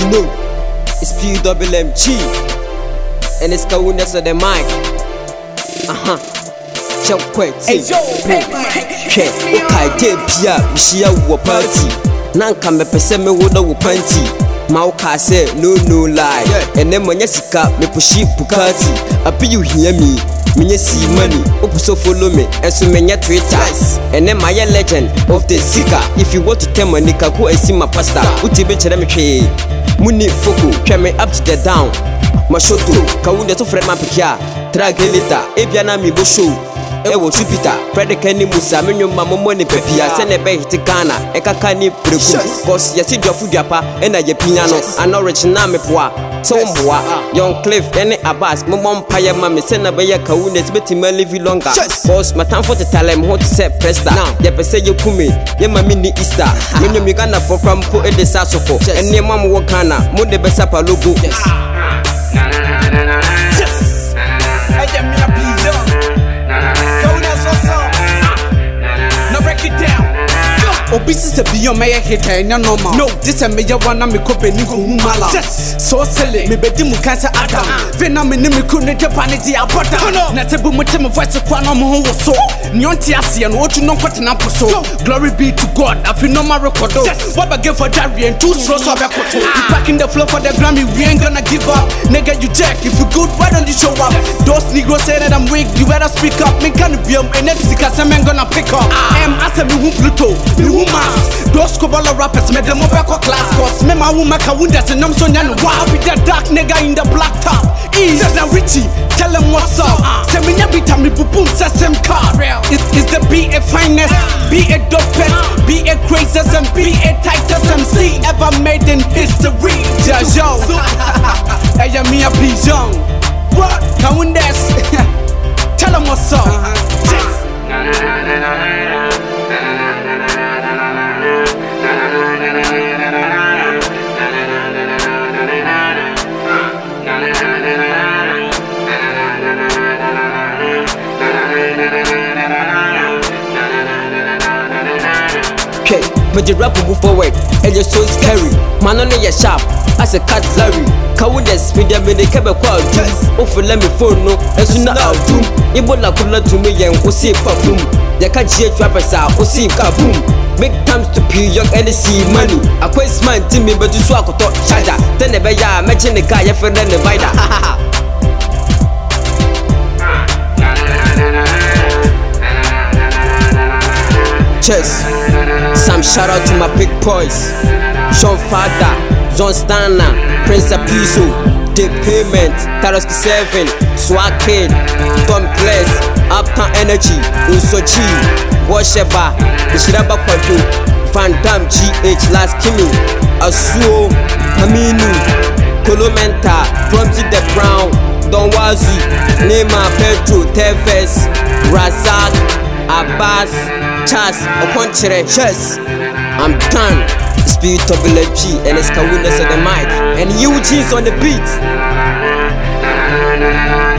you know, it's PWMG, and it's Kawunas of the mic. Check quick, okay, Pia, Shia, party. Nanka me pese me woda wo panty. Mauka say no lie. And then when yesika me pushi Bugatti. Abi you hear me? Me see money. Opuso follow me. And so menya Twitter. And then my legend of the Zika. If you want to tell my nigga go and see my pastor. Uti be chere me hwe. Muni foko twa me up to the down. Mashoto Kawunas to friend man pikia. Tragelita ebia na mi bo show. Ewo Jupiter, Predicani Musa, Minimum Money Pepia, Senebe Hitikana, Ekakani Preku, cause Yasi Jofudiapa, and a Piano, an original Mepoa, Somboa, Young Cliff, any Abbas, Momon Paya Mammy, Senabaya Kawunas, Betty Melivi Longa, cause Matan for the Talem, what to say, Presta, Yapese Yukumi, Yama Mini Easter, Minimum Uganda for Krampo and the Sasofo, and near Mam Wakana, Munde Besapa logo. Obisi se biyo me hita enya normal. No, this a me wana me kope ni go humala. So silly, me bedi mu kansa Adam. Vena me ni me ku ne Japan di abota. Na tebu mu te me voice kwa no mo ho so. Nyonti ase no otu no kwete na poso. Glory be to God. Afi no ma record. What I give for Jerry and two straws of akoto. You back in the floor for the Grammy, we ain't gonna give up. Nigga you jack, if you good, why don't you show up? Those niggas say that I'm weak, you better speak up. Me can be and next because I'm gonna pick up. As a me Pluto. Those Kobala rappers made them over class cause me my woman Kawunas and I'm so young. Wow, with that dark nigga in the black top. Easy now Richie, tell them what's up. Say me every time me boom say same car. Is the be a finest, be a dopest, be a craziest and be a tightest MC ever made in history. Jajo, hey me a pigeon. What? Kawunas, tell them what's up. Okay, but the rap move forward, and you're so scary. Man on your sharp, as a cat Larry. Kawunas media me the kebe kwa doom. Ofu let me phone no, and soon I'll doom. Ibola kula to me and osi perfume. Ya can't hear trappers out, osi kaboom. Make times to pay young and see money. A quest man to me, but you swap to charger. Then the bear mention the guy for the divider. Chess. Some shout out to my big boys. Sean Father, John Stana, Prince Apiso, The Payment, Taros 7, Swag Kid, Tom Bless, Uptown Energy, Usochi, Washeba, Shiraba Kwadu, Van Dam GH, Last Kimi, Asuo, Aminu, Kolomenta, Promzi the Brown, Don Wazi, Nema Pedro, Tevez, Razak, Abbas, Chas, Okonchere, Chess. I'm done. It's PWMG and it's Kawunas of the mic. And Eugene's on the beat.